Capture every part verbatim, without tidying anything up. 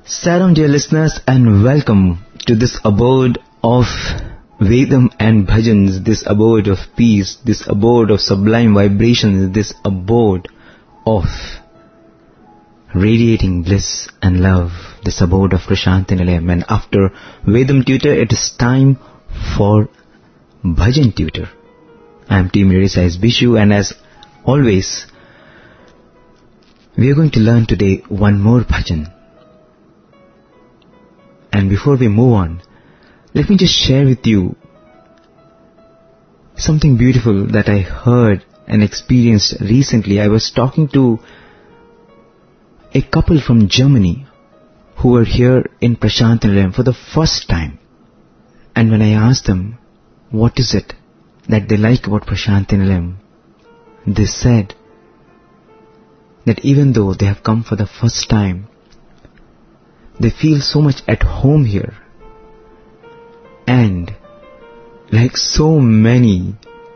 Salam dear listeners, and welcome to this abode of Vedam and Bhajans, this abode of peace, this abode of sublime vibrations, this abode of radiating bliss and love, this abode of Prashanti Nilayam. And after Vedam tutor, it is time for Bhajan tutor. I am Team Radio Sai Bishu, and as always, we are going to learn today one more bhajan. And before we move on, let me just share with you something beautiful that I heard and experienced recently. I was talking to a couple from Germany who were here in Prashanti Nilayam for the first time. And when I asked them, what is it that they like about Prashanti Nilayam, they said that even though they have come for the first time, they feel so much at home here. And like so many,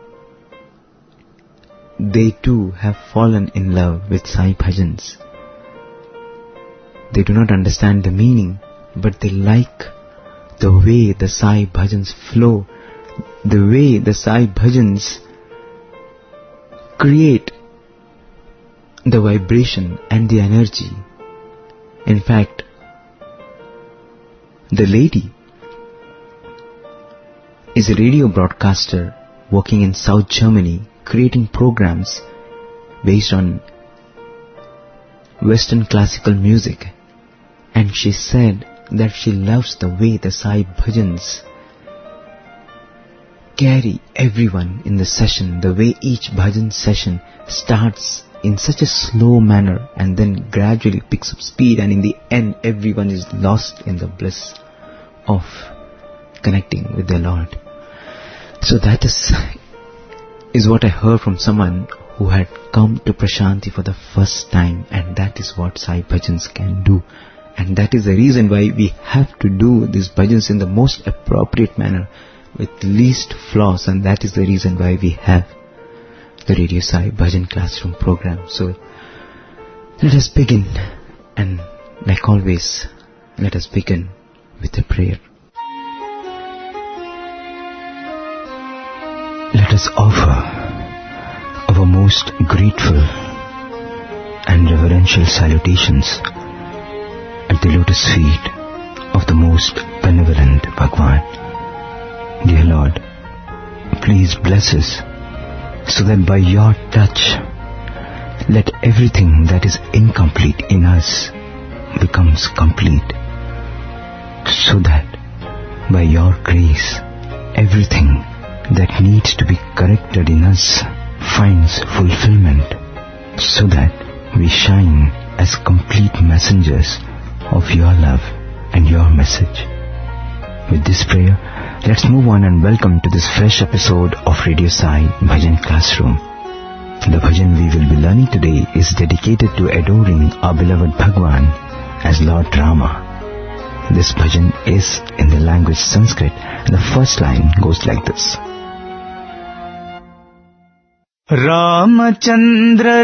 they too have fallen in love with Sai Bhajans. They do not understand the meaning, but they like the way the Sai Bhajans flow, the way the Sai Bhajans create the vibration and the energy. In fact, the lady is a radio broadcaster working in South Germany, creating programs based on Western classical music. And she said that she loves the way the Sai Bhajans carry everyone in the session, the way each bhajan session starts in such a slow manner and then gradually picks up speed, and in the end everyone is lost in the bliss of connecting with their Lord. So that is, is what I heard from someone who had come to Prashanti for the first time, and that is what Sai Bhajans can do. And that is the reason why we have to do these bhajans in the most appropriate manner, with least flaws, and that is the reason why we have the Radio Sai Bhajan Classroom program. So let us begin, and like always, let us begin with a prayer. Let us offer our most grateful and reverential salutations at the lotus feet of the most benevolent Bhagwan. Dear Lord, please bless us, so that by your touch, let everything that is incomplete in us becomes complete, so that by your grace, everything that needs to be corrected in us finds fulfillment, so that we shine as complete messengers of your love and your message. With this prayer, let's move on and welcome to this fresh episode of Radio Sai Bhajan Classroom. The bhajan we will be learning today is dedicated to adoring our beloved Bhagwan as Lord Rama. This bhajan is in the language Sanskrit, and the first line goes like this. Ramachandra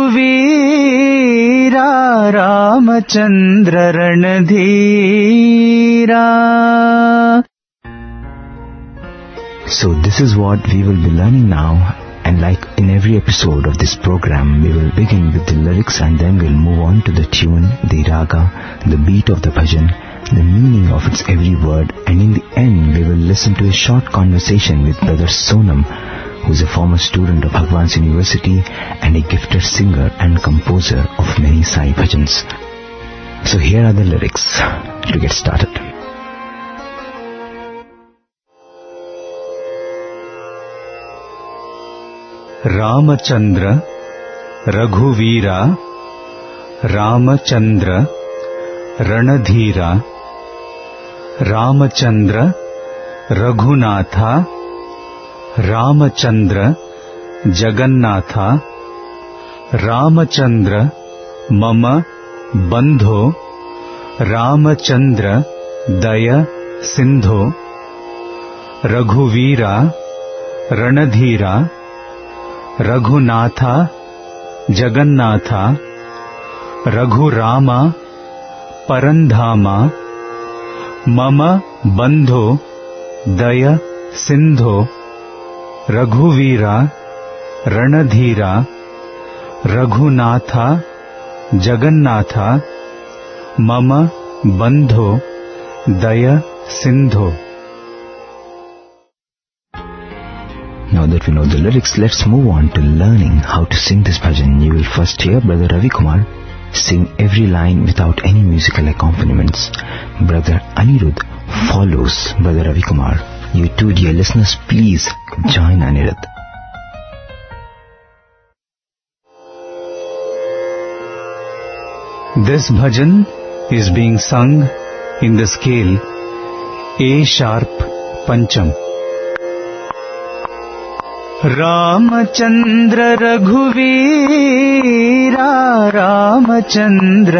Raghuvira, Ramachandra Ranadhira. So this is what we will be learning now, and like in every episode of this program, we will begin with the lyrics and then we'll move on to the tune, the raga, the beat of the bhajan, the meaning of its every word, and in the end we will listen to a short conversation with Brother Sonam, who is a former student of Bhagwan's University and a gifted singer and composer of many Sai Bhajans. So here are the lyrics to get started. Ramachandra Raghuvira, Ramachandra Ranadhira, Ramachandra Raghunatha, Ramachandra Jagannatha, Ramachandra Mama Bandho, Ramachandra Daya Sindho, Raghuvira Ranadhira, Raghunatha Jagannatha, Raghu Rama परंधामा मम बंधो दय सिंधो रघुवीरा रणधीरा रघुनाथा जगन्नाथा मम बंधो दय सिंधो. Now that we know the lyrics, let's move on to learning how to sing this bhajan. You will first hear Brother Ravi Kumar sing every line without any musical accompaniments. Brother Anirudh follows Brother Ravi Kumar. You too, dear listeners, please join Anirudh. This bhajan is being sung in the scale A sharp Pancham. Ramchandra रघुवीरा Ramchandra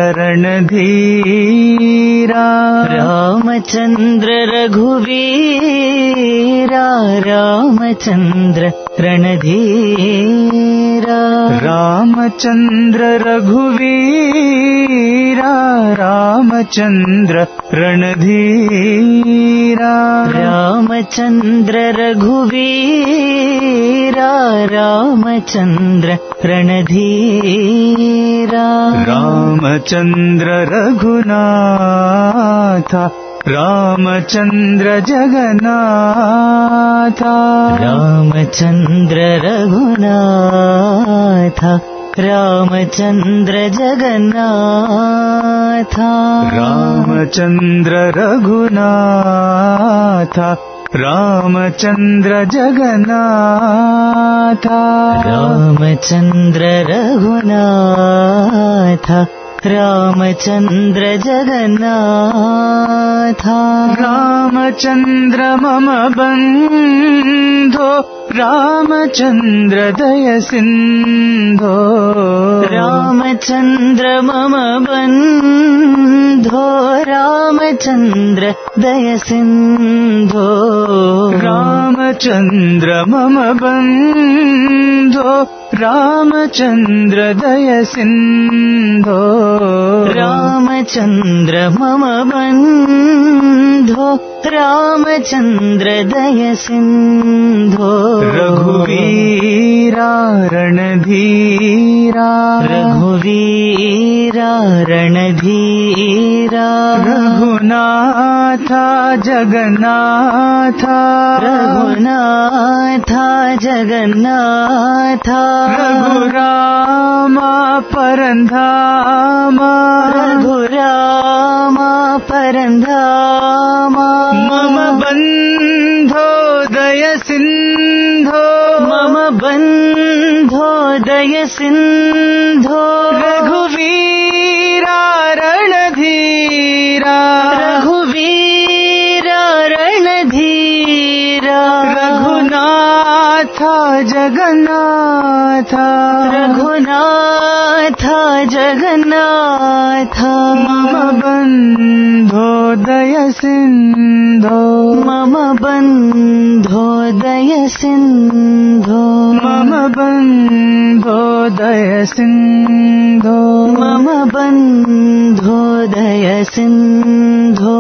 रणधीरा Ramchandra रघुवीरा Ramchandra रणधीरा Ramchandra रघुवीरा Ramchandra रणधीरा Ramchandra रघुवीरा Ramchandra रणधीरा Ramchandra Raghunatha Ramchandra Jagannatha Ramchandra Raghunatha Ramchandra Jagannatha Ramchandra Raghunatha Ramchandra Jagannatha Ramchandra Raghunatha Ramchandra Jagannatha Ramchandra मम बंधो रामचंद्र दय सिंधो रामचंद्र मम बंधो रामचंद्र दय सिंधो रामचंद्र मम बंधो रामचंद्र दय सिंधो रामचंद्र मम बंधो रामचंद्र दय सिंधो रघुवीरा रणधीरा रघुवीरा रणधीरा रघुनाथा जगन्नाथा रघुनाथा जगन्नाथा रघुरामा परंधामा रघुरामा परंधामा मम बंधो दय सिंधो मम बंधो दय सिंधो रघुवीरा रणधीरा रघुवीरा रणधीरा रघुनाथा जगन्नाथा रघुनाथा जगन्नाथा मम बंधो दय सिंधो मम बंधो दय सिंधो मम बंधो दय सिंधो मम बंधो दय सिंधो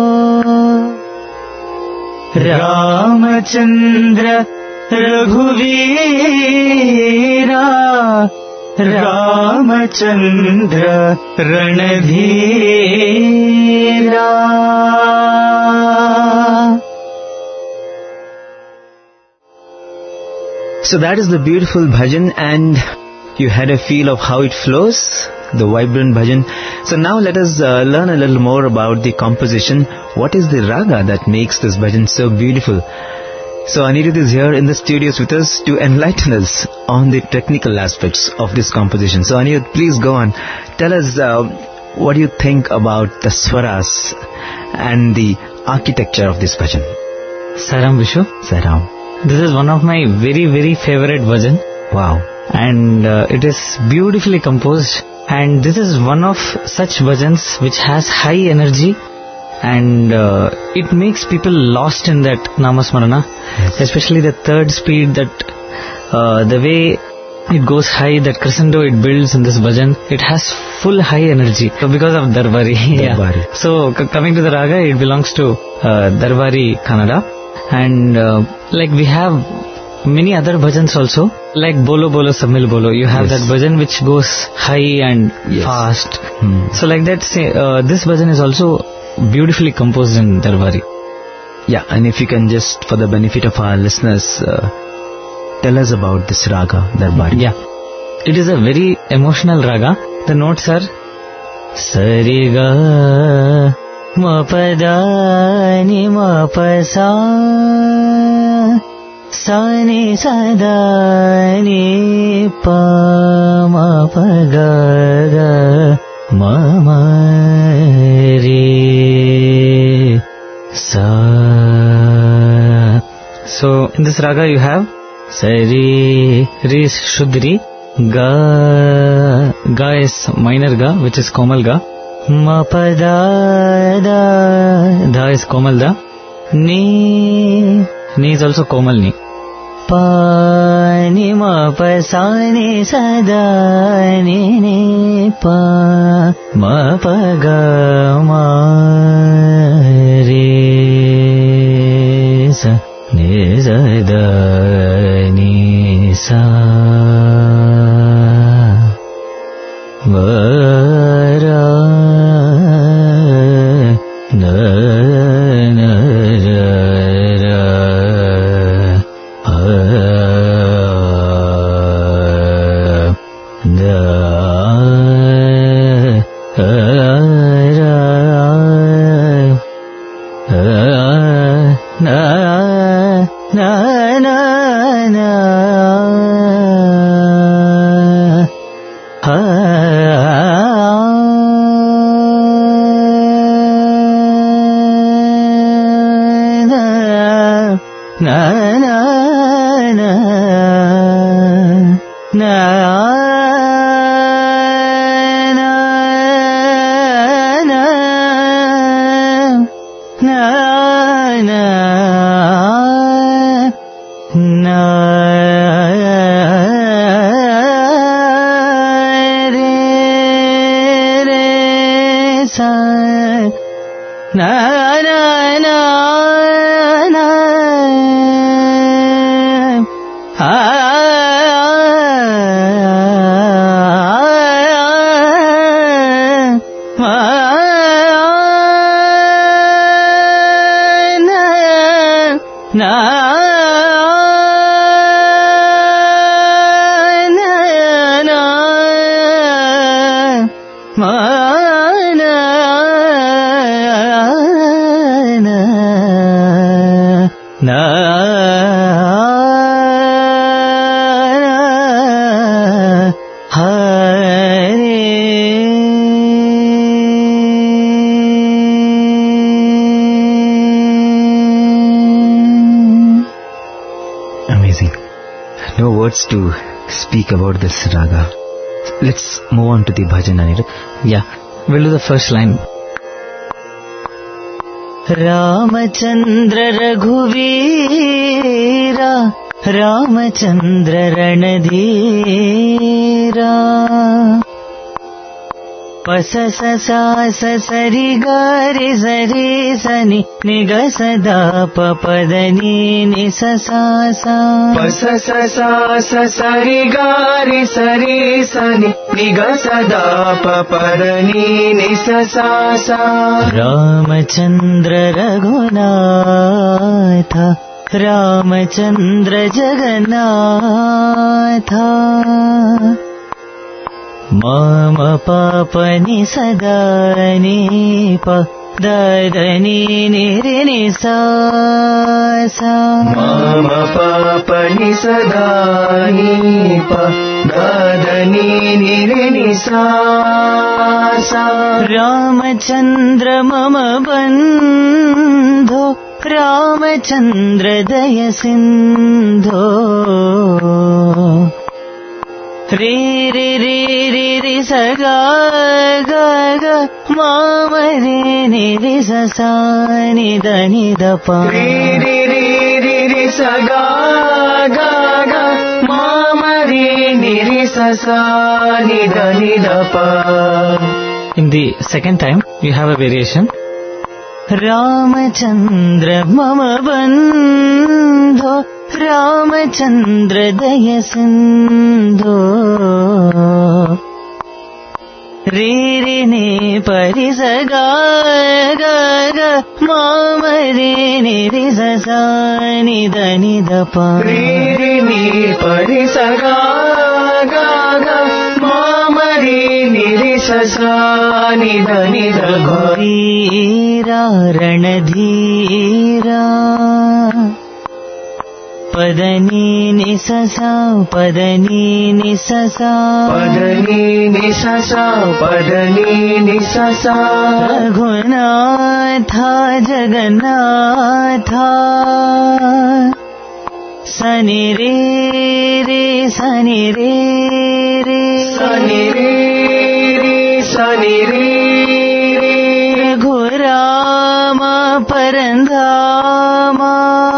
Ramchandra रघुवीरा Ramchandra रणधीरा. So that is the beautiful bhajan, and you had a feel of how it flows, the vibrant bhajan. So now let us uh, learn a little more about the composition. What is the raga that makes this bhajan so beautiful? So Anirudh is here in the studios with us to enlighten us on the technical aspects of this composition. So Anirudh, please go on. Tell us uh, what do you think about the swaras and the architecture of this bhajan? Saram Vishu. Saram. This is one of my very very favorite bhajan. Wow. And uh, it is beautifully composed. And this is one of such bhajans which has high energy. And uh, it makes people lost in that namasmarana, yes. Especially the third speed, that uh, the way it goes high, that crescendo it builds in this bhajan, it has full high energy. So because of Darbari. Darbari. Yeah. So c- coming to the raga, it belongs to uh, Darbari Kannada. And uh, like we have many other bhajans also, like Bolo Bolo Samil Bolo. You have Yes. that bhajan which goes high and Yes. fast. Hmm. So like that, say, uh, this bhajan is also beautifully composed in Darbari. Yeah, and if you can just, for the benefit of our listeners, uh, tell us about this raga, Darbari. Yeah. It is a very emotional raga. The notes are Sariga Mapada Ni Mapasa Sani Sada Ni Pa Mapaga Mama Re Sa. So in this raga you have Sari, Re is Shuddri, Ga, Ga is minor Ga, which is Komal Ga, Ma Pa Da, Da, Da is Komal Da, Ni, Ni is also Komal Ni, Pa, Ni, Ma, Pa, Sa, Ni, Sa, Da, Ni, Ni, Pa, Ma, Pa, Ga, Ma, Re, Sa. Ni sa da ni sa va ra na na ra ra a da a ra a na na na na ha na na na na na Amazing. No words to speak about this raga. Let's move on to the bhajan, Anirudh. Yeah, we'll do the first line. Ramachandra Raghuveera, Ramachandra Ranadheera, Pasa sa sa sa sari gari sari sani niga sada pa padani ni sa sa sa. Pasa sa sa sa sari gari sari sani niga sada pa padani ni sa sa sa. Ramachandra Raghunatha, Ramachandra Jagannatha, Mama Papa Ni Sada Ni Pa Dada Ni Ni Re Ni Sa Sa. Mama Papa Ni Sada Ni Pa Dada Ni Ni Re Ni Sa Sa. Ramachandra Mama Bandho, Ramachandra Daya Sindho, Re Re Re Re Re Sa Ga Ga Ga Mama Re Ni Re Sa Sa Ni Da Ni Da Pa. Re Re Re Re Re Sa Ga Ga Ga Mama Re Ni sa sa ni da ni da pa. In the second time, you have a variation. Ramachandra mama bandho, Ramachandra daya sindho. Re re ne pari sa ga ga ga, mama re ne re sa sa ni da ni da pa. Re re ne pari sa ga ga ga, mama re ne re sa sa ni da ni da pa. Dhira ranadhira, padani ni sa sa, padani ni sa sa, padani ni sa sa, padani ni sa sa. Raghunatha Jagannatha, sani re re, sani re re, sani re re, sani re re. Raghurama Parandama,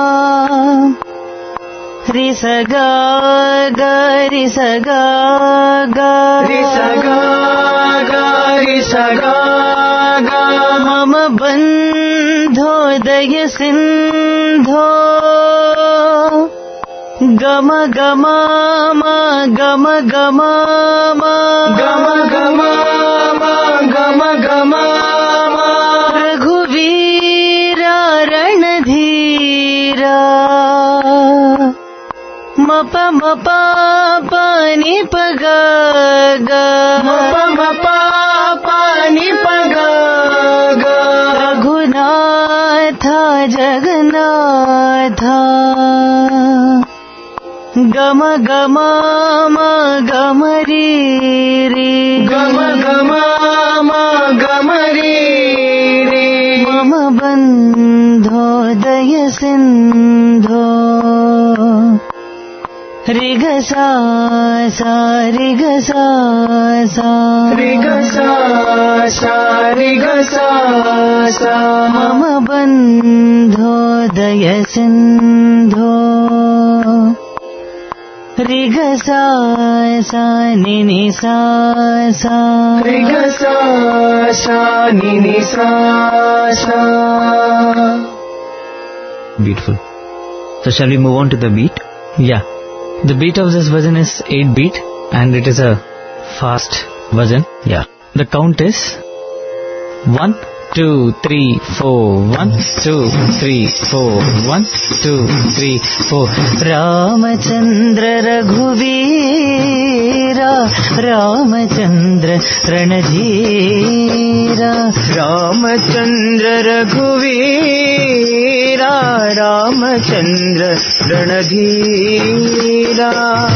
Risa ga ga, risa ga ga, risa ga ga, risa ga ga. Mama bandho daya sindho, gama gama ma, gama gama ma, gama gama ma, gama gama ma. Raghuvira ranadhira, mapa mapa pa ni pa ga ga, mapa mapa pa ni pa ga ga. Raghunatha Jagannatha, gama gama ma, gama re re, gama gama ma, gama re re. mama bandho daya sindho. Riga sa sa, riga sa sa, riga sa sa, riga sa sa. mama bandho daya sindho. Riga sa sa, ni ni sa sa, riga sa sa, ni ni sa sa. Beautiful. So shall we move on to the beat? Yeah. The beat of this bhajan is eight beat and it is a fast bhajan. Yeah. The count is one, two, three, four, one, two, three, four, one, two, three, four. Ramachandra Raghuvira, Ramachandra Ranadhira, Ramachandra Raghuvira, Ramachandra Ranadhira.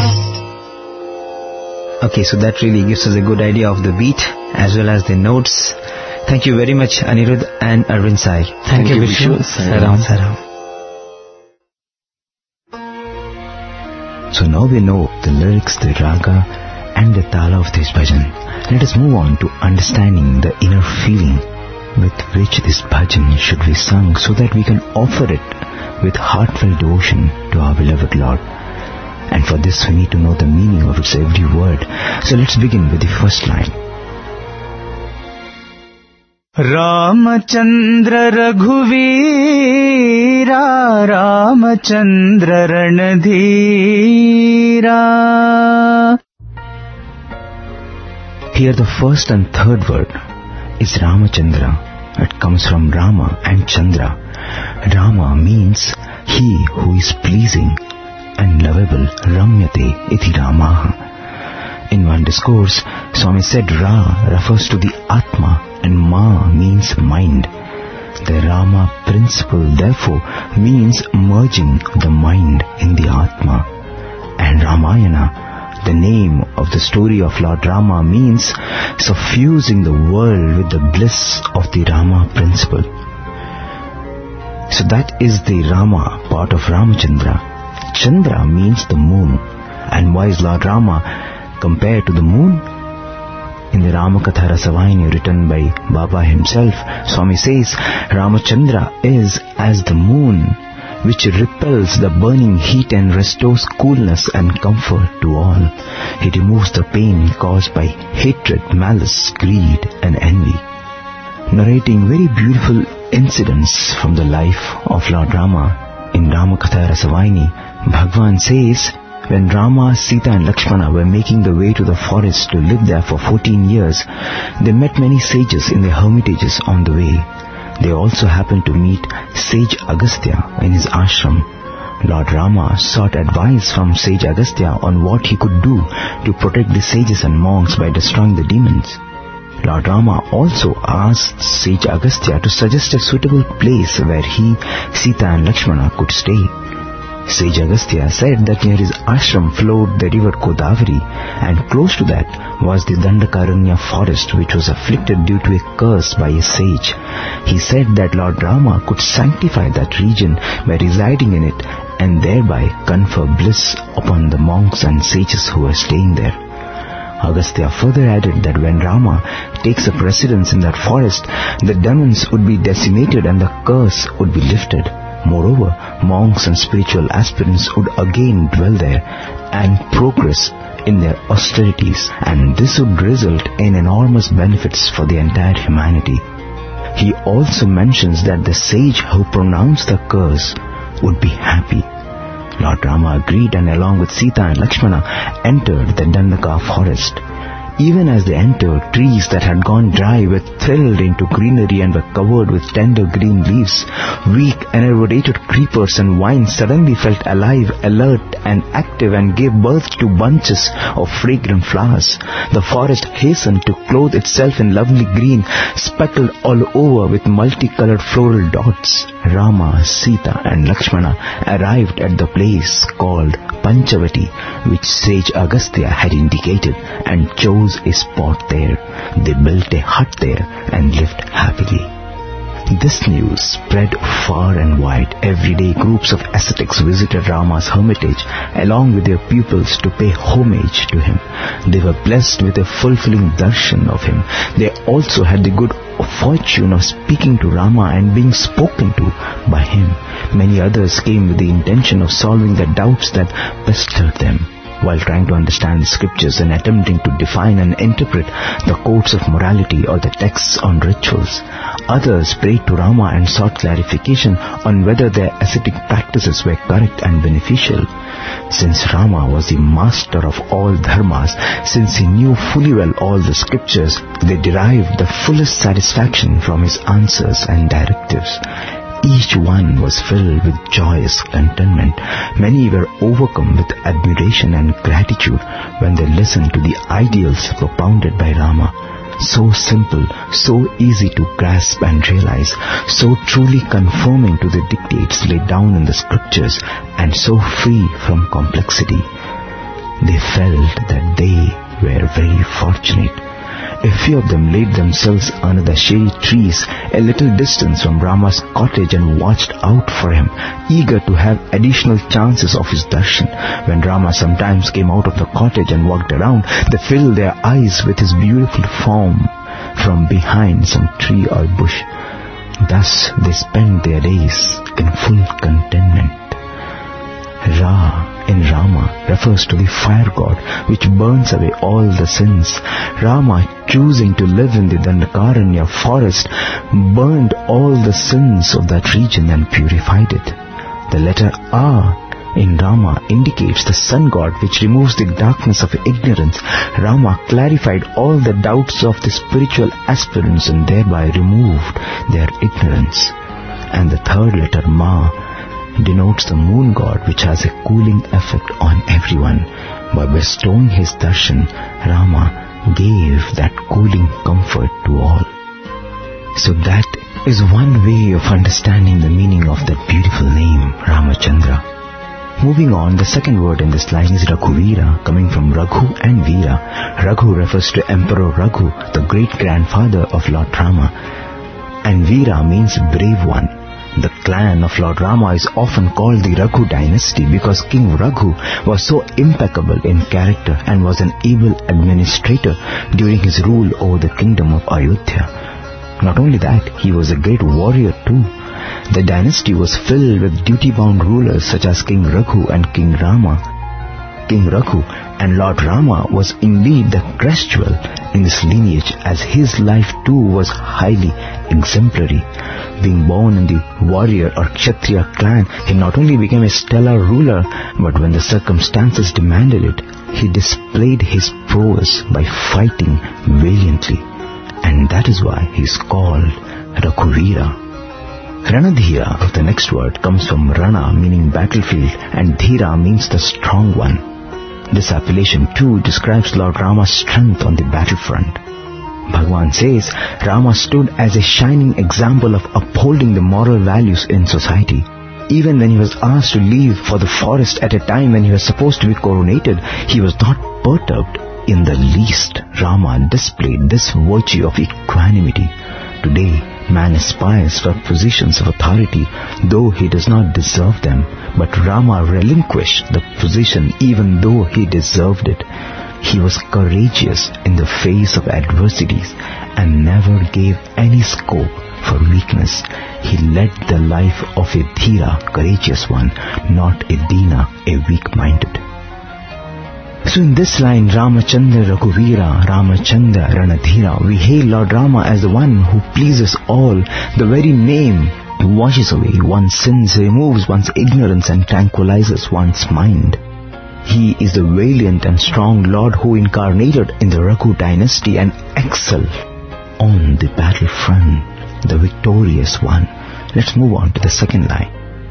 Okay, so that really gives us a good idea of the beat as well as the notes. Thank you very much, Anirudh and Arvind Sai. Thank, Thank you, Vishu. Saram. Saram. So now we know the lyrics, the raga and the tala of this bhajan. Let us move on to understanding the inner feeling with which this bhajan should be sung so that we can offer it with heartfelt devotion to our beloved Lord. And for this we need to know the meaning of its every word. So let's begin with the first line. Ramachandra Raghuvira, Ramachandra Ranadhira. Here the first and third word is Ramachandra. It comes from Rama and Chandra. Rama means he who is pleasing and lovable. Ramyate iti Ramaha. In one discourse, Swami said Ra refers to the Atma and Ma means mind. The Rama principle therefore means merging the mind in the Atma. And Ramayana, the name of the story of Lord Rama, means suffusing the world with the bliss of the Rama principle. So that is the Rama part of Ramachandra. Chandra means the moon. And why is Lord Rama compared to the moon? In the Ramakatha Rasavayini written by Baba himself, Swami says Ramachandra is as the moon which repels the burning heat and restores coolness and comfort to all. He removes the pain caused by hatred, malice, greed and envy. Narrating very beautiful incidents from the life of Lord Rama in Ramakatha Rasavayini, Bhagwan says, when Rama, Sita and Lakshmana were making the way to the forest to live there for fourteen years, they met many sages in their hermitages on the way. They also happened to meet sage Agastya in his ashram. Lord Rama sought advice from sage Agastya on what he could do to protect the sages and monks by destroying the demons. Lord Rama also asked sage Agastya to suggest a suitable place where he, Sita and Lakshmana could stay. Sage Agastya said that near his ashram flowed the river Godavari, and close to that was the Dandakaranya forest, which was afflicted due to a curse by a sage. He said that Lord Rama could sanctify that region by residing in it and thereby confer bliss upon the monks and sages who were staying there. Agastya further added that when Rama takes up residence in that forest, the demons would be decimated and the curse would be lifted. Moreover, monks and spiritual aspirants would again dwell there and progress in their austerities, and this would result in enormous benefits for the entire humanity. He also mentions that the sage who pronounced the curse would be happy. Lord Rama agreed and along with Sita and Lakshmana entered the Dandaka forest. Even as they entered, trees that had gone dry were thrilled into greenery and were covered with tender green leaves. Weak, enervated creepers and vines suddenly felt alive, alert and active and gave birth to bunches of fragrant flowers. The forest hastened to clothe itself in lovely green, speckled all over with multicolored floral dots. Rama, Sita and Lakshmana arrived at the place called Panchavati, which sage Agastya had indicated, and chose a spot there. They built a hut there and lived happily. This news spread far and wide. Every day groups of ascetics visited Rama's hermitage along with their pupils to pay homage to him. They were blessed with a fulfilling darshan of him. They also had the good fortune of speaking to Rama and being spoken to by him. Many others came with the intention of solving the doubts that pestered them. While trying to understand the scriptures and attempting to define and interpret the codes of morality or the texts on rituals, others prayed to Rama and sought clarification on whether their ascetic practices were correct and beneficial. Since Rama was the master of all dharmas, since he knew fully well all the scriptures, they derived the fullest satisfaction from his answers and directives. Each one was filled with joyous contentment. Many were overcome with admiration and gratitude when they listened to the ideals propounded by Rama. So simple, so easy to grasp and realize, so truly conforming to the dictates laid down in the scriptures, and so free from complexity. They felt that they were very fortunate. A few of them laid themselves under the shady trees a little distance from Rama's cottage and watched out for him, eager to have additional chances of his darshan. When Rama sometimes came out of the cottage and walked around, they filled their eyes with his beautiful form from behind some tree or bush. Thus they spent their days in full contentment. Ra in Rama refers to the fire god which burns away all the sins. Rama, choosing to live in the Dandakaranya forest, burned all the sins of that region and purified it. The letter A in Rama indicates the sun god which removes the darkness of ignorance. Rama clarified all the doubts of the spiritual aspirants and thereby removed their ignorance. And the third letter, Ma, denotes the moon god which has a cooling effect on everyone. By bestowing his darshan, Rama gave that cooling comfort to all. So that is one way of understanding the meaning of that beautiful name, Ramachandra. Moving on, the second word in this line is Raghuvira, coming from Raghu and Veera. Raghu refers to Emperor Raghu, the great-grandfather of Lord Rama, and Veera means brave one. The clan of Lord Rama is often called the Raghu dynasty because King Raghu was so impeccable in character and was an able administrator during his rule over the kingdom of Ayodhya. Not only that, he was a great warrior too. The dynasty was filled with duty-bound rulers such as King Raghu and King Rama. King Raghu and Lord Rama was indeed the crest jewel in this lineage, as his life too was highly exemplary. Being born in the warrior or Kshatriya clan, he not only became a stellar ruler, but when the circumstances demanded it, he displayed his prowess by fighting valiantly. And that is why he is called Raghuvira. Ranadhira, the next word, comes from Rana, meaning battlefield, and Dhira means the strong one. This appellation too describes Lord Rama's strength on the battlefront. Bhagwan says Rama stood as a shining example of upholding the moral values in society. Even when he was asked to leave for the forest at a time when he was supposed to be coronated, he was not perturbed in the least. Rama displayed this virtue of equanimity. Today, man aspires for positions of authority, though he does not deserve them. But Rama relinquished the position even though he deserved it. He was courageous in the face of adversities and never gave any scope for weakness. He led the life of a Dhira, courageous one, not a Dina, a weak-minded. So in this line, Ramachandra Raghuvira, Ramachandra Ranadhira, we hail Lord Rama as the one who pleases all. The very name washes away one's sins, removes one's ignorance and tranquilizes one's mind. He is the valiant and strong Lord who incarnated in the Raghu dynasty and excelled on the battlefront, the victorious one. Let's move on to the second line.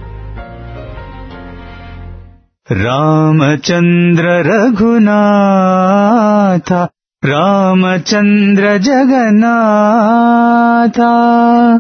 Ramachandra Raghunatha, Ramachandra Jagannatha.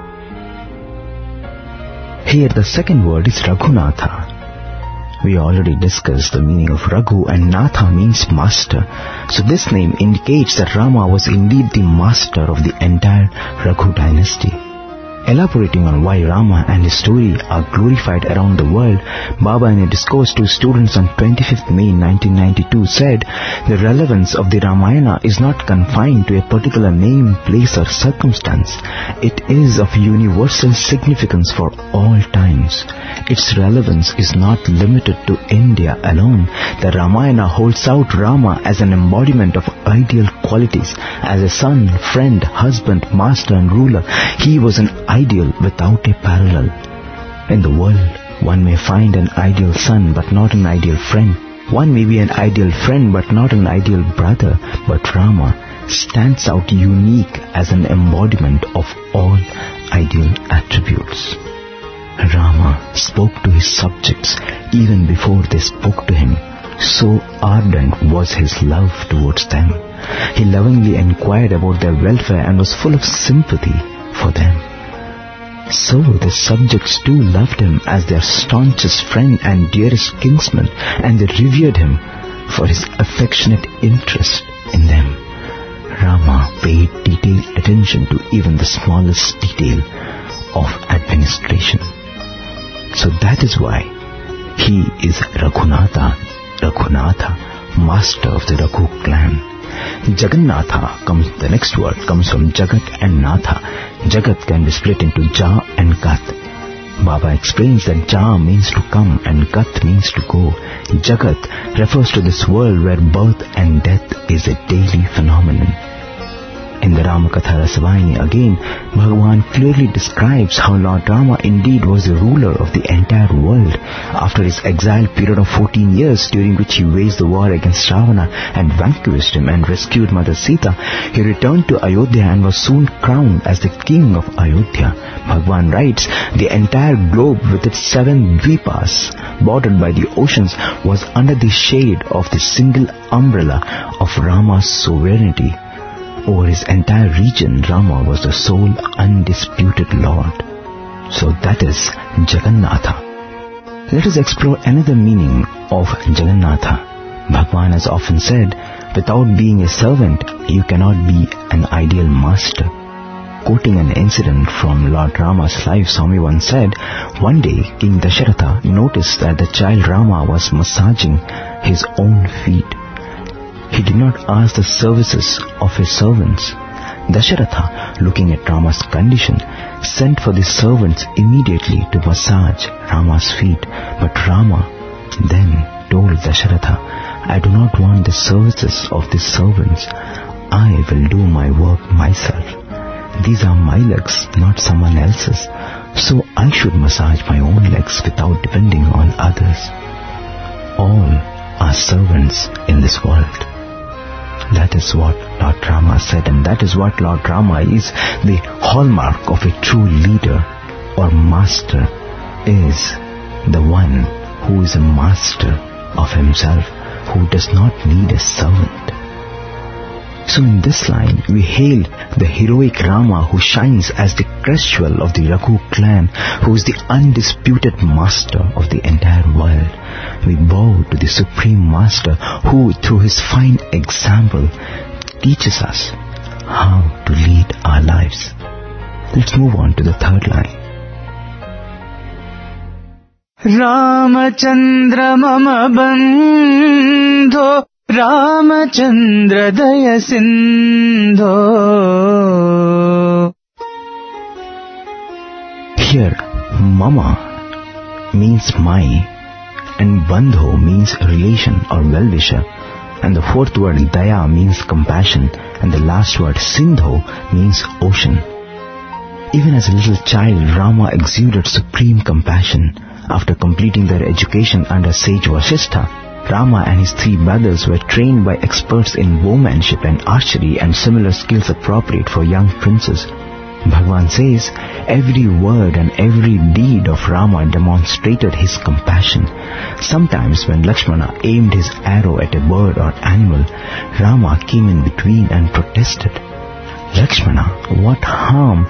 Here the second word is Raghunatha. We already discussed the meaning of Raghu, and Natha means master. So this name indicates that Rama was indeed the master of the entire Raghu dynasty. Elaborating on why Rama and his story are glorified around the world, Baba in a discourse to students on twenty-fifth May nineteen ninety-two said, the relevance of the Ramayana is not confined to a particular name, place or circumstance. It is of universal significance for all times. Its relevance is not limited to India alone. The Ramayana holds out Rama as an embodiment of ideal qualities. As a son, friend, husband, master and ruler, he was an ideal without a parallel. In the world, one may find an ideal son but not an ideal friend. One may be an ideal friend but not an ideal brother. But Rama stands out unique as an embodiment of all ideal attributes. Rama spoke to his subjects even before they spoke to him. So ardent was his love towards them. He lovingly inquired about their welfare and was full of sympathy for them. So the subjects too loved him as their staunchest friend and dearest kinsman, and they revered him for his affectionate interest in them. Rama paid detailed attention to even the smallest detail of administration. So that is why he is Raghunatha, Raghunatha, master of the Raghu clan. Jagannatha comes, the next word comes from Jagat and Natha. Jagat can be split into Ja and Gat. Baba explains that Ja means to come and Gat means to go. Jagat refers to this world where birth and death is a daily phenomenon. In the Ramakatha Rasavayini again, Bhagavan clearly describes how Lord Rama indeed was the ruler of the entire world. After his exile period of fourteen years, during which he waged the war against Ravana and vanquished him and rescued Mother Sita, he returned to Ayodhya and was soon crowned as the king of Ayodhya. Bhagavan writes, the entire globe with its seven dvipas, bordered by the oceans, was under the shade of the single umbrella of Rama's sovereignty. Over his entire region, Rama was the sole undisputed Lord. So that is Jagannatha. Let us explore another meaning of Jagannatha. Bhagavan has often said, without being a servant, you cannot be an ideal master. Quoting an incident from Lord Rama's life, Swami once said, one day King Dasharatha noticed that the child Rama was massaging his own feet. He did not ask the services of his servants. Dasharatha, looking at Rama's condition, sent for the servants immediately to massage Rama's feet. But Rama then told Dasharatha, I do not want the services of the servants. I will do my work myself. These are my legs, not someone else's. So I should massage my own legs without depending on others. All are servants in this world. That is what Lord Rama said, and that is what Lord Rama is. The hallmark of a true leader or master is the one who is a master of himself, who does not need a servant. So in this line, we hail the heroic Rama who shines as the crest jewel of the Raghu clan, who is the undisputed master of the entire world. We bow to the Supreme Master who, through his fine example, teaches us how to lead our lives. Let's move on to the third line. Ramachandra mama bandho, Ramachandra daya sindho. Here, mama means my, and bandho means relation or well-wisher, and the fourth word daya means compassion, and the last word sindho means ocean. Even as a little child, Rama exuded supreme compassion. After completing their education under sage Vasishtha, Rama and his three brothers were trained by experts in bowmanship and archery and similar skills appropriate for young princes. Bhagavan says, every word and every deed of Rama demonstrated his compassion. Sometimes when Lakshmana aimed his arrow at a bird or animal, Rama came in between and protested. Lakshmana, what harm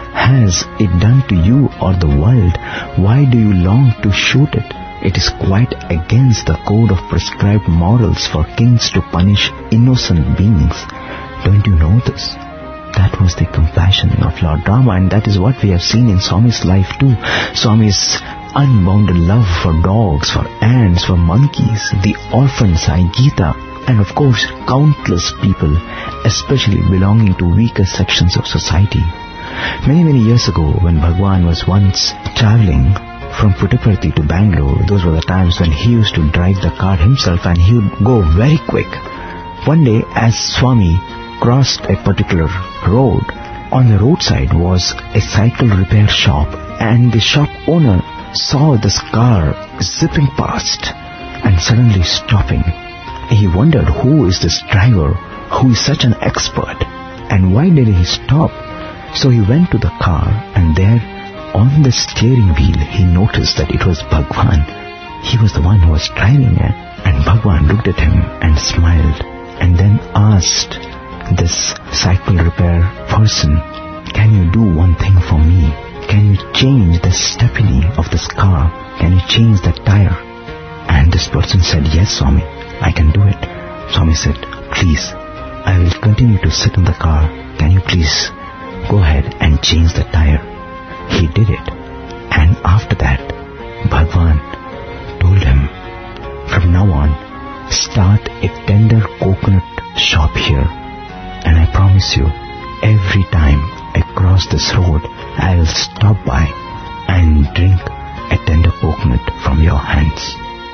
has it done to you or the world? Why do you long to shoot it? It is quite against the code of prescribed morals for kings to punish innocent beings. Don't you know this? That was the compassion of Lord Rama, and that is what we have seen in Swami's life too. Swami's unbounded love for dogs, for ants, for monkeys, the orphan Sai Gita, and of course countless people, especially belonging to weaker sections of society. Many, many years ago, when Bhagwan was once traveling from Puttaparthi to Bangalore, those were the times when he used to drive the car himself, and he would go very quick. One day, as Swami crossed a particular road, on the roadside was a cycle repair shop, and the shop owner saw this car zipping past and suddenly stopping. He wondered, who is this driver who is such an expert, and why did he stop? So he went to the car, and there on the steering wheel he noticed that it was Bhagwan. He was the one who was driving it, and Bhagwan looked at him and smiled, and then asked this cycle repair person, can you do one thing for me? Can you change the stepney of this car? Can you change the tire? And this person said, yes, Swami, I can do it. Swami said, please, I will continue to sit in the car. Can you please go ahead and change the tire? He did it. And after that, Bhagwan told him, from now on, start a tender coconut shop here. And I promise you, every time I cross this road, I will stop by and drink a tender coconut from your hands.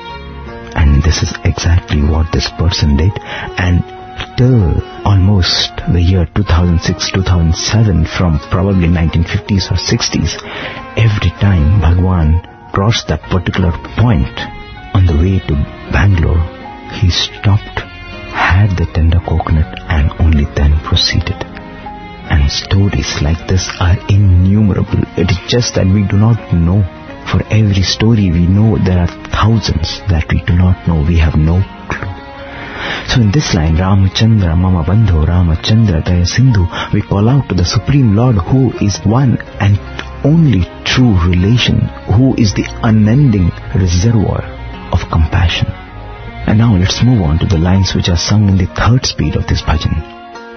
And this is exactly what this person did. And till almost the year two thousand six, two thousand seven, from probably nineteen fifties or sixties, every time Bhagwan crossed that particular point on the way to Bangalore, he stopped, had the tender coconut, and only then proceeded. And stories like this are innumerable. It is just that we do not know. For every story we know, there are thousands that we do not know. We have no clue. So in this line, Ramachandra mama bandho, Ramachandra daya sindhu, we call out to the Supreme Lord, who is one and only true relation, who is the unending reservoir of compassion. And now let's move on to the lines which are sung in the third speed of this bhajan.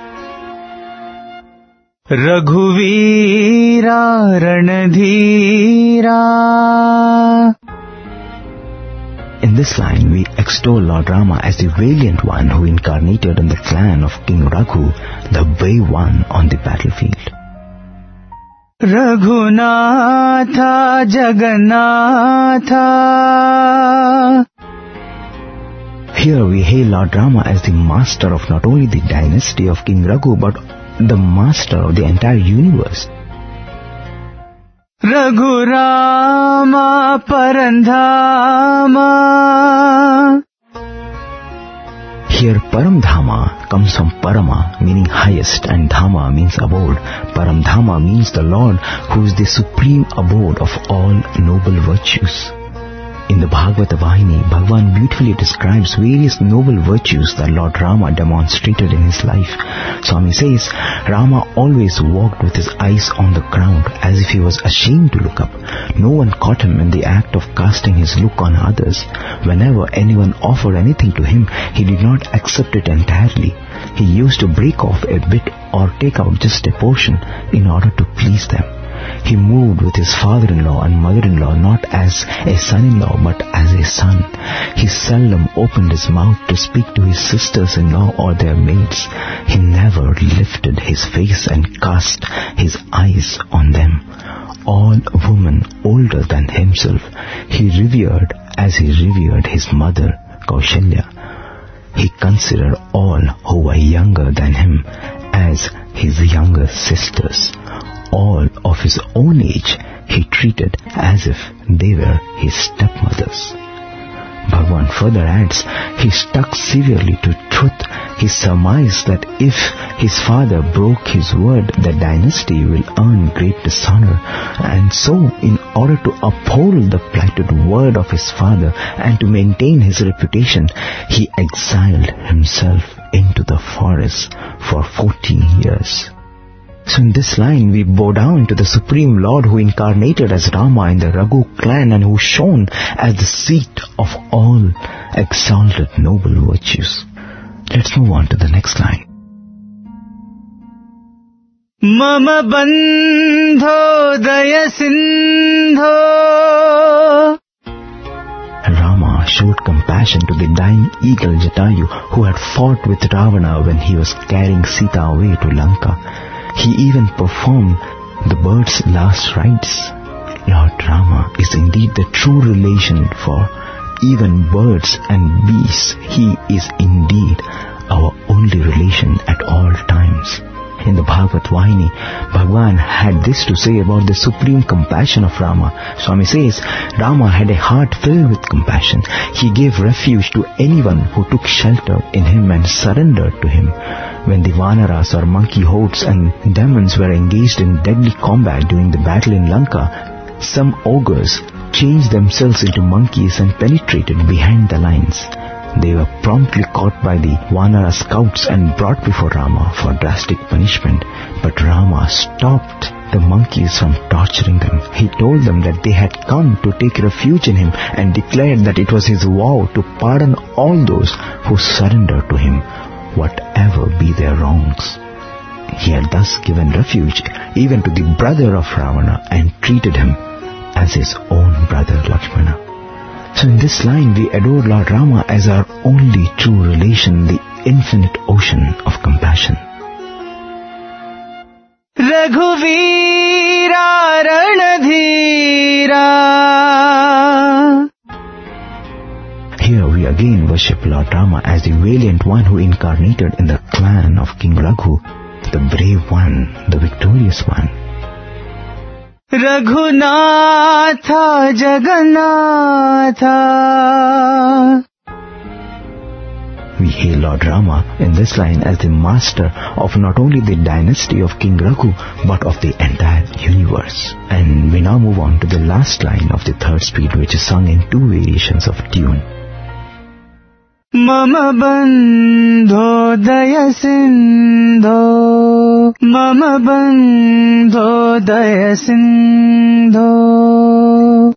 Raghuveera Ranadheera. In In this line, we extol Lord Rama as the valiant one who incarnated in the clan of King Raghu, the brave one on the battlefield. Raghunatha Jagannatha. Here we hail Lord Rama as the master of not only the dynasty of King Raghu, but the master of the entire universe. Raghurama Parandhama. Here Paramdhama comes from Parama, meaning highest, and Dhama means abode. Paramdhama means the Lord who is the supreme abode of all noble virtues. In the Bhagavata Vahini, Bhagavan beautifully describes various noble virtues that Lord Rama demonstrated in his life. Swami says, Rama always walked with his eyes on the ground as if he was ashamed to look up. No one caught him in the act of casting his look on others. Whenever anyone offered anything to him, he did not accept it entirely. He used to break off a bit or take out just a portion in order to please them. He moved with his father-in-law and mother-in-law not as a son-in-law but as a son. He seldom opened his mouth to speak to his sisters-in-law or their maids. He never lifted his face and cast his eyes on them. All women older than himself he revered as he revered his mother, Kaushalya. He considered all who were younger than him as his younger sisters. All of his own age he treated as if they were his stepmothers. Bhagavan further adds, he stuck severely to truth. He surmised that if his father broke his word, the dynasty will earn great dishonor. And so, in order to uphold the plighted word of his father and to maintain his reputation, he exiled himself into the forest for fourteen years. So in this line, we bow down to the Supreme Lord who incarnated as Rama in the Raghu clan and who shone as the seat of all exalted noble virtues. Let's move on to the next line. Mama bandho daya sindho. Rama showed compassion to the dying eagle Jatayu who had fought with Ravana when he was carrying Sita away to Lanka. He even performed the bird's last rites. Lord Rama is indeed the true relation for even birds and beasts. He is indeed our only relation at all times. In the Bhagavad Vahini, Bhagavan had this to say about the supreme compassion of Rama. Swami says, Rama had a heart filled with compassion. He gave refuge to anyone who took shelter in him and surrendered to him. When the Vanaras or monkey hordes and demons were engaged in deadly combat during the battle in Lanka, some ogres changed themselves into monkeys and penetrated behind the lines. They were promptly caught by the Vanara scouts and brought before Rama for drastic punishment. But Rama stopped the monkeys from torturing them. He told them that they had come to take refuge in him and declared that it was his vow to pardon all those who surrendered to him, whatever be their wrongs. He had thus given refuge even to the brother of Ravana and treated him as his own brother Lakshmana. So in this line we adore Lord Rama as our only true relation, the infinite ocean of compassion. Raghuvira Ranadhira. Here we again worship Lord Rama as the valiant one who incarnated in the clan of King Raghu, the brave one, the victorious one. Raghunatha Jagannatha. We hail Lord Rama in this line as the master of not only the dynasty of King Raghu but of the entire universe. And we now move on to the last line of the third speed, which is sung in two variations of tune. Mama bandho daya sindho. Mama bandho daya sindho.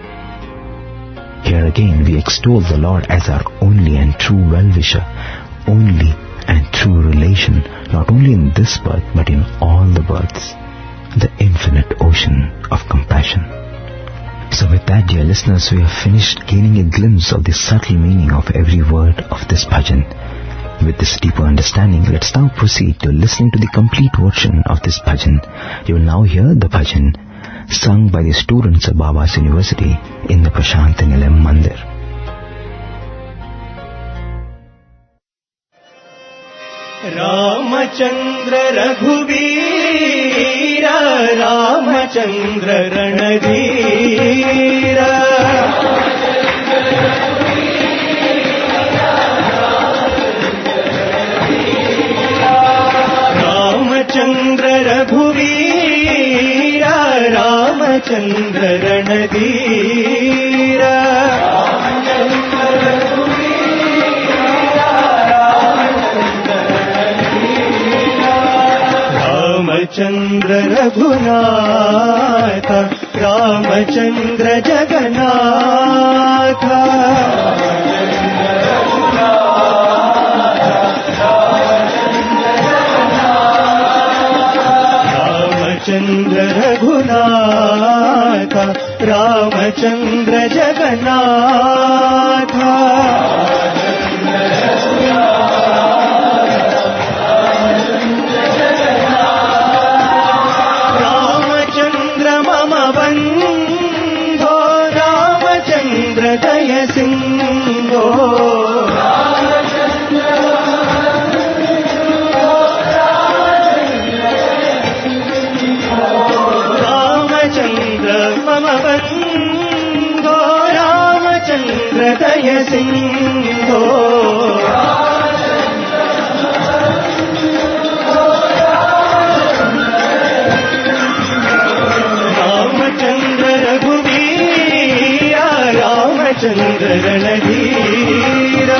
Here again we extol the Lord as our only and true well-wisher, only and true relation, not only in this birth but in all the births, the infinite ocean of compassion. So with that, dear listeners, we have finished gaining a glimpse of the subtle meaning of every word of this bhajan. With this deeper understanding, let's now proceed to listening to the complete version of this bhajan. You will now hear the bhajan sung by the students of Baba's University in the Prashant Nilayam Mandir. Ramachandra Raghuveera, Ramachandra Ranadheera, Ramachandra Raghuveera, Ramachandra Ranadheera, Ramachandra Raghunatha, Ramachandra Jagannatha, Ramachandra Raghunatha, Ramachandra Jagannatha, Daya Singho, Ramachandra Mama Bandho, Ramachandra Daya Singho, Ramachandra Raghuveera, Ramachandra Ranadheera,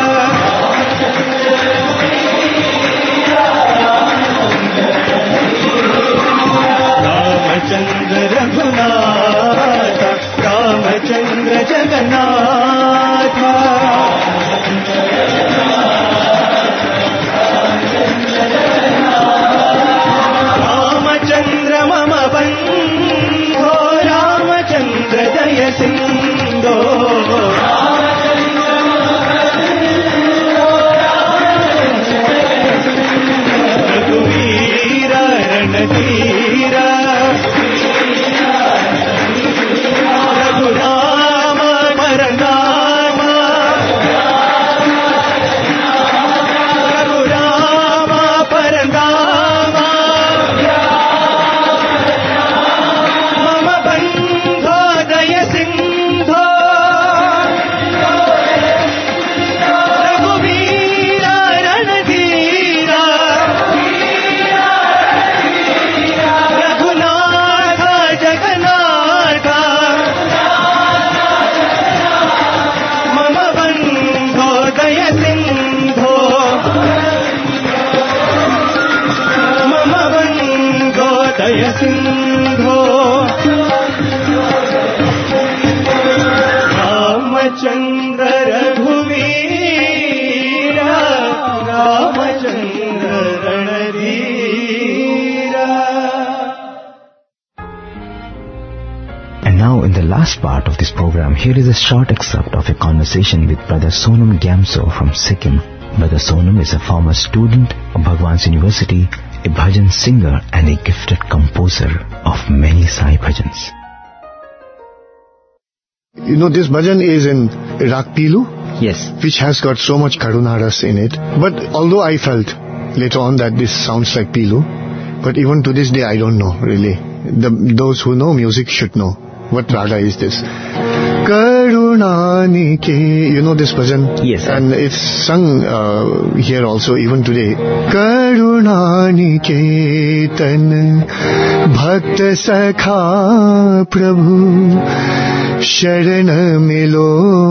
Ramachandra Raghunatha, Ramachandra Jagannatha, Ramachandra Mama Bandho, Ramachandra Daya Singho, Raghuveera Ranadheera, Raghurama Paranama, Raghurama Paranama, Mama Bandho Daya Singho, Raghuveera Ranadheera, Raghunatha Jagannatha, Mama Bandho Daya Singho, Mama Bandho Daya Singho, Ramachandra Raghuveera, Ramachandra Ranadheera. And now, in the last part of this program, here is a short excerpt of a conversation with Brother Sonam Gyamso from Sikkim. Brother Sonam is a former student of Bhagwan's University, a bhajan singer and a gifted composer of many Sai bhajans. You know, this bhajan is in Rag Pilu, Yes. which has got so much Karunaras in it. But although I felt later on that this sounds like Pilu, but even to this day I don't know really. The, those who know music should know. What raga is this? Karunanike. You know this bhajan? Yes, sir. And it's sung uh, here also even today. Karunanike tan bhakta sakha prabhu शरण मिलो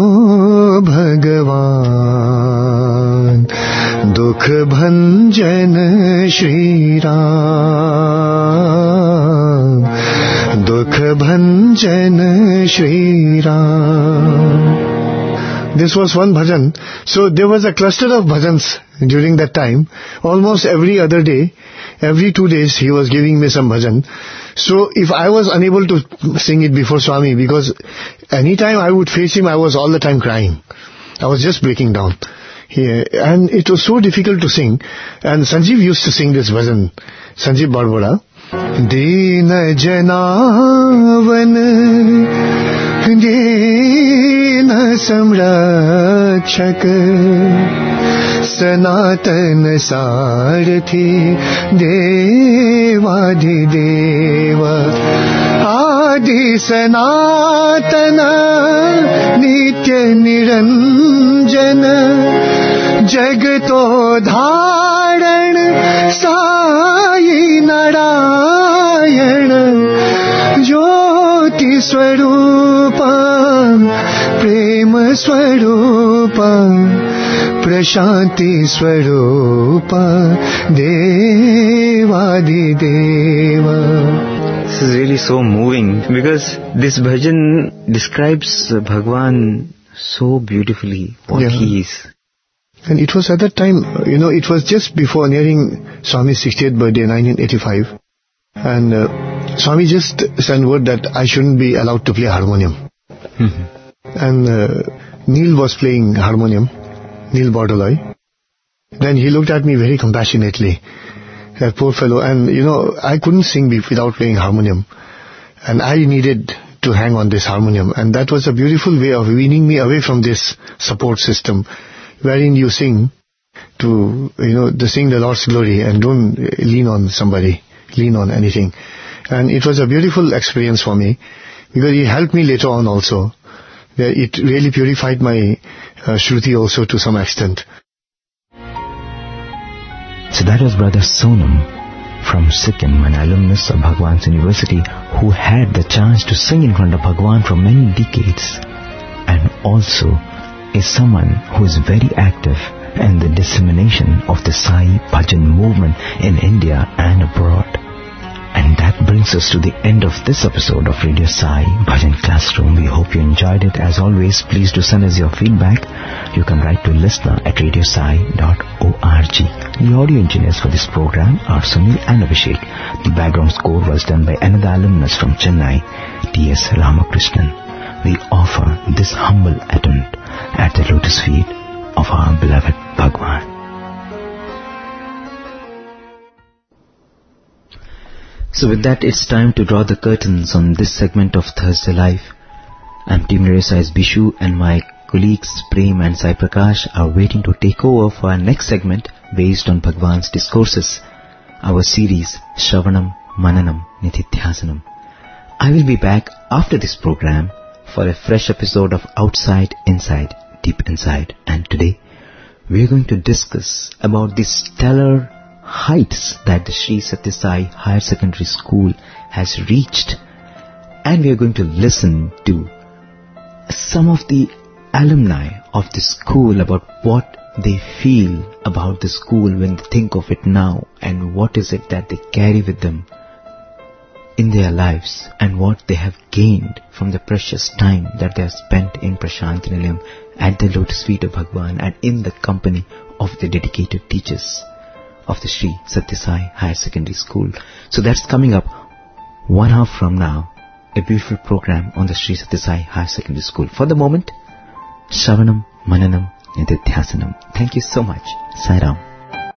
भगवान दुख भंजन श्री राम दुख भंजन Shri Ram this was one bhajan. So there was a cluster of bhajans during that time. Almost every other day, every two days he was giving me some bhajan. So if I was unable to sing it before Swami, because anytime I would face him, I was all the time crying. I was just breaking down. He, and it was so difficult to sing. And Sanjeev used to sing this bhajan. Sanjeev Barboda. Deen janavan deen samrakshak sanatan sarthi devadideva adi sanatana nitya niranjana jagato dharan sai narayana jyoti swarupa prema swarupa prashanti swarupa devadideva. This is really so moving, because this bhajan describes Bhagwan so beautifully, what yeah. he is. And it was at that time, you know, it was just before nearing Swami's sixtieth birthday, nineteen eighty-five. And uh, Swami just sent word that I shouldn't be allowed to play harmonium. Mm-hmm. And uh, Neil was playing harmonium, Neil Bordoloi. Then he looked at me very compassionately, that poor fellow. And, you know, I couldn't sing without playing harmonium. And I needed to hang on this harmonium. And that was a beautiful way of weaning me away from this support system, wherein you sing to, you know, to sing the Lord's glory and don't lean on somebody, lean on anything. And it was a beautiful experience for me, because it helped me later on also. It really purified my uh, Shruti also to some extent. So that was Brother Sonam from Sikkim, an alumnus of Bhagwan's University, who had the chance to sing in front of Bhagwan for many decades, and also is someone who is very active in the dissemination of the Sai Bhajan movement in India and abroad. And that brings us to the end of this episode of Radio Sai Bhajan Classroom. We hope you enjoyed it. As always, please do send us your feedback. You can write to listener at radiosai dot org. The audio engineers for this program are Sunil and Abhishek. The background score was done by another alumnus from Chennai, T S Ramakrishnan. We offer this humble attempt at the lotus feet of our beloved Bhagwan. So with that, it's time to draw the curtains on this segment of Thursday Live. I'm Team Radio Sai's Bishu, and my colleagues Prem and Sai Prakash are waiting to take over for our next segment based on Bhagwan's discourses, our series Shravanam, Mananam, Nididhyasanam. I will be back after this program for a fresh episode of Outside, Inside, Deep Inside. And today, we are going to discuss about the stellar heights that the Sri Sathya Sai Higher Secondary School has reached. And we are going to listen to some of the alumni of the school about what they feel about the school when they think of it now, and what is it that they carry with them in their lives, and what they have gained from the precious time that they have spent in Prashanti Nilayam at the lotus feet of Bhagwan and in the company of the dedicated teachers of the Sri Sathya Sai Higher Secondary School. So that's coming up one hour from now, a beautiful program on the Sri Sathya Sai Higher Secondary School. For the moment, Shravanam, Mananam, Nididhyasanam. Thank you so much. Sai Ram.